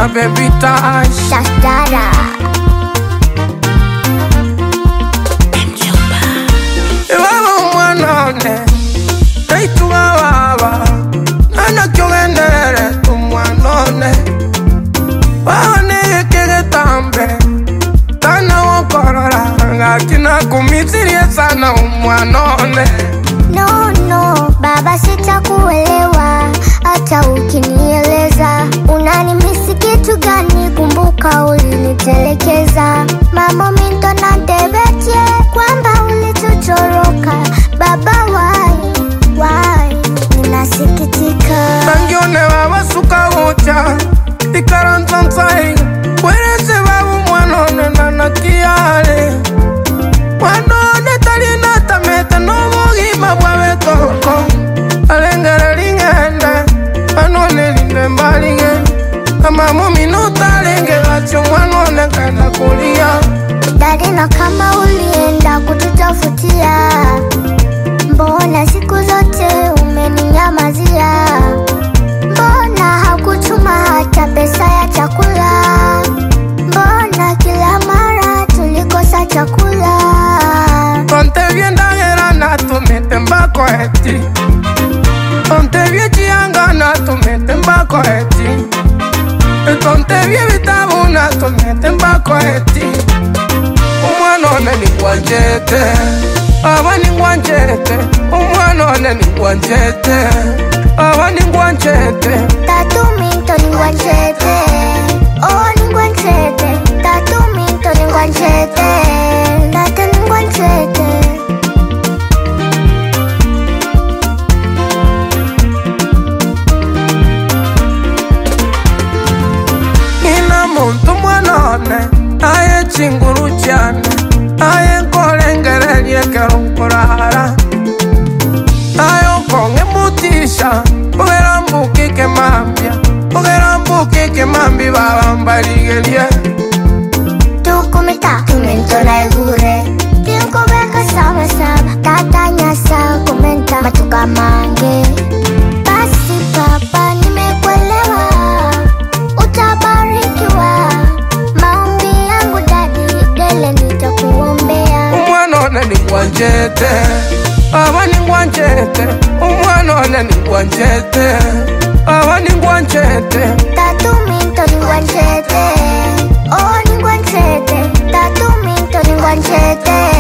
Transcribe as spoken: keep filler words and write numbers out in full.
my baby touch. Shashdara Iwaba umwanone Teituga baba Nana kyongendere umwanone Wahone kege tambe Tana wakorora Ngakina kumitirie sana umwanone. No no baba sitakuelewa hata ukinieleza. Unanimisi kitu gani? Kumbuka ulinitelekeza. Mambo minto na debetie kwamba ulitutoroka. Baba why why ninasikitika. Tangione baba suka ucha Ikarantansai Kwerese babu mwanone nanakiale. Mwanone talina tamete nobogi mabwabe toko. Alengere lingende Mwanone linde mbalinge. Kama muminuta lenge gacho mwanone kanda kulia. Daddy na kama ulienda kututafutia, mbona siku zote umeninyamazia? Mbona hakutuma hata pesa ya chakula? Mbona kila mara tulikosa chakula? Tonte bien dangera na tumete mbako eti. Tonte bien chianga na tumete mbako eti. Tonte bien vitabu na tumete mbako eti. Umwanone ni wanjete Aba ni wanjete Umwanone ni wanjete Aba ni wanjete Tatu minto ni wanjete. Oh ni wanjete. Tatu minto ni wanjete. Tatu ni wanjete. Ina muntu mwanone Aye chinguru chane Aye nkolengere liekero nkorara. Aye ukonge mutisha Ugera mbukike mambia Ugera mbukike mambi baba mbaligelie. Tukumita tumento na igure. Tinko beka sama sama. Tata nyasa kumenta matuka mange. Basi papa nimekuelewa. Utabarikiwa. Maombi yangu daddy dele nitakuombea. Umwanone ni wanjete Aba ni wanjete Umwanone ni wanjete Aba ni wanjete. Tatu minto ni wanjete. Oh ni wanjete. Tatu minto ni wanjete.